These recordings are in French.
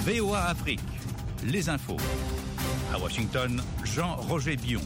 VOA Afrique, les infos. À Washington, Jean-Roger Bion.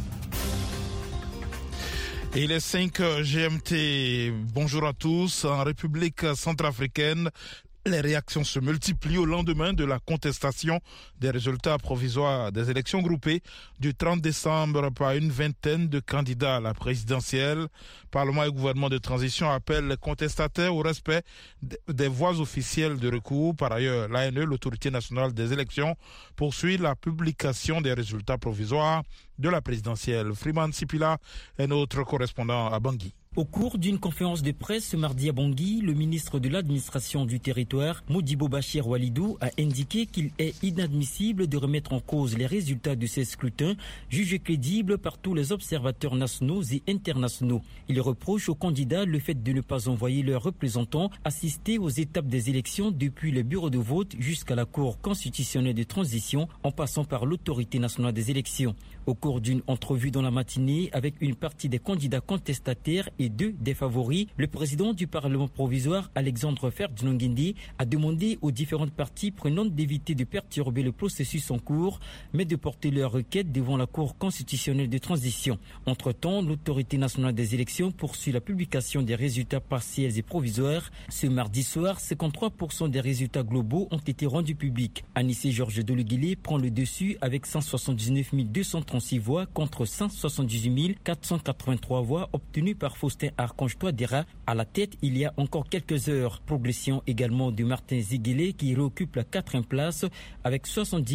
Et il est 5 GMT. Bonjour à tous. En République centrafricaine, les réactions se multiplient au lendemain de la contestation des résultats provisoires des élections groupées du 30 décembre par une vingtaine de candidats à la présidentielle. Parlement et gouvernement de transition appellent les contestataires au respect des voies officielles de recours. Par ailleurs, l'ANE, l'autorité nationale des élections, poursuit la publication des résultats provisoires de la présidentielle. Freeman Sipila est notre correspondant à Bangui. Au cours d'une conférence de presse ce mardi à Bangui, le ministre de l'administration du territoire, Modibo Bachir Walidou, a indiqué qu'il est inadmissible de remettre en cause les résultats de ces scrutins, jugés crédibles par tous les observateurs nationaux et internationaux. Il reproche aux candidats le fait de ne pas envoyer leurs représentants assister aux étapes des élections depuis le bureau de vote jusqu'à la Cour constitutionnelle de transition en passant par l'autorité nationale des élections. Au cours d'une entrevue dans la matinée avec une partie des candidats contestataires et deux des favoris, le président du Parlement provisoire, Alexandre Ferdinand Guindi, a demandé aux différentes parties prenantes d'éviter de perturber le processus en cours, mais de porter leur requête devant la Cour constitutionnelle de transition. Entre-temps, l'autorité nationale des élections poursuit la publication des résultats partiels et provisoires. Ce mardi soir, 53% des résultats globaux ont été rendus publics. Anissé Georges Deleguilé prend le dessus avec 179 236 voix contre 178 483 voix obtenues par Faustin Archange Touadéra. À la tête, il y a encore quelques heures. Progression également de Martin Ziguilé qui réoccupe la 4e place avec 70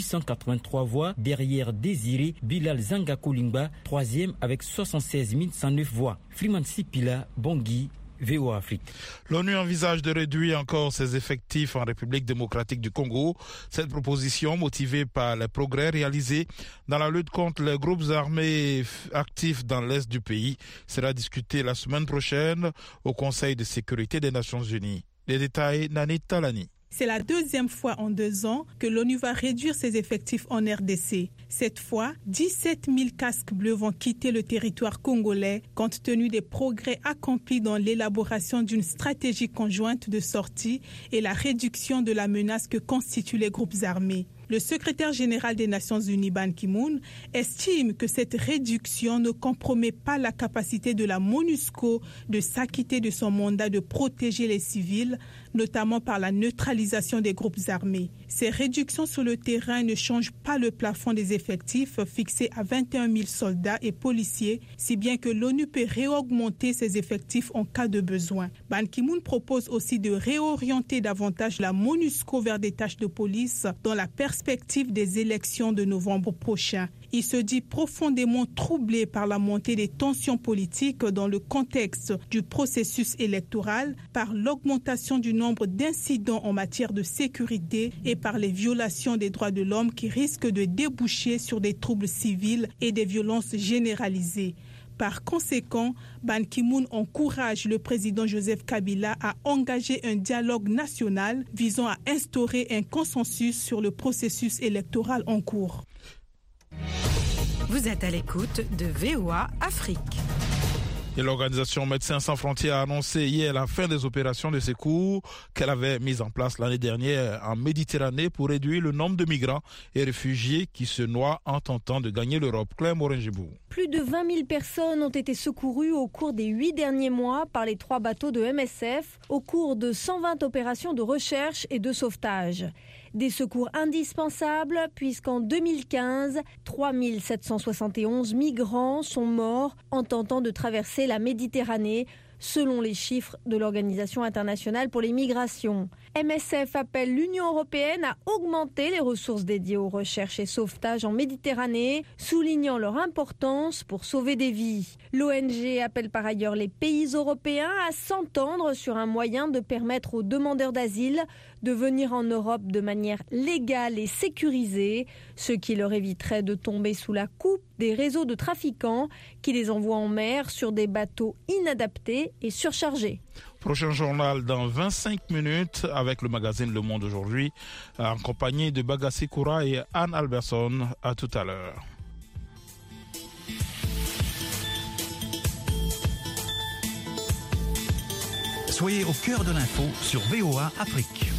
883 voix. Derrière Désiré Bilal Zangakolingba, 3e avec 76 109 voix. Freeman Sipila, Bangui, VOA Afrique. L'ONU envisage de réduire encore ses effectifs en République démocratique du Congo. Cette proposition, motivée par les progrès réalisés dans la lutte contre les groupes armés actifs dans l'est du pays, sera discutée la semaine prochaine au Conseil de sécurité des Nations Unies. Les détails, Nani Talani. C'est la 2e fois en 2 ans que l'ONU va réduire ses effectifs en RDC. Cette fois, 17 000 casques bleus vont quitter le territoire congolais compte tenu des progrès accomplis dans l'élaboration d'une stratégie conjointe de sortie et la réduction de la menace que constituent les groupes armés. Le secrétaire général des Nations Unies, Ban Ki-moon, estime que cette réduction ne compromet pas la capacité de la MONUSCO de s'acquitter de son mandat de protéger les civils, notamment par la neutralisation des groupes armés. Ces réductions sur le terrain ne changent pas le plafond des effectifs fixé à 21 000 soldats et policiers, si bien que l'ONU peut réaugmenter ses effectifs en cas de besoin. Ban Ki-moon propose aussi de réorienter davantage la MONUSCO vers des tâches de police dans la perspective des élections de novembre prochain. Il se dit profondément troublé par la montée des tensions politiques dans le contexte du processus électoral, par l'augmentation du nombre d'incidents en matière de sécurité et par les violations des droits de l'homme qui risquent de déboucher sur des troubles civils et des violences généralisées. Par conséquent, Ban Ki-moon encourage le président Joseph Kabila à engager un dialogue national visant à instaurer un consensus sur le processus électoral en cours. Vous êtes à l'écoute de VOA Afrique. Et l'organisation Médecins sans frontières a annoncé hier la fin des opérations de secours qu'elle avait mises en place l'année dernière en Méditerranée pour réduire le nombre de migrants et réfugiés qui se noient en tentant de gagner l'Europe. Claire Morin-Gibou. Plus de 20 000 personnes ont été secourues au cours des 8 derniers mois par les 3 bateaux de MSF au cours de 120 opérations de recherche et de sauvetage. Des secours indispensables puisqu'en 2015, 3 771 migrants sont morts en tentant de traverser la Méditerranée, selon les chiffres de l'Organisation internationale pour les migrations. MSF appelle l'Union européenne à augmenter les ressources dédiées aux recherches et sauvetages en Méditerranée, soulignant leur importance pour sauver des vies. L'ONG appelle par ailleurs les pays européens à s'entendre sur un moyen de permettre aux demandeurs d'asile de venir en Europe de manière légale et sécurisée, ce qui leur éviterait de tomber sous la coupe des réseaux de trafiquants qui les envoient en mer sur des bateaux inadaptés et surchargés. Prochain journal dans 25 minutes avec le magazine Le Monde aujourd'hui, en compagnie de Bagassi Koura et Anne Alberson. À tout à l'heure. Soyez au cœur de l'info sur VOA Afrique.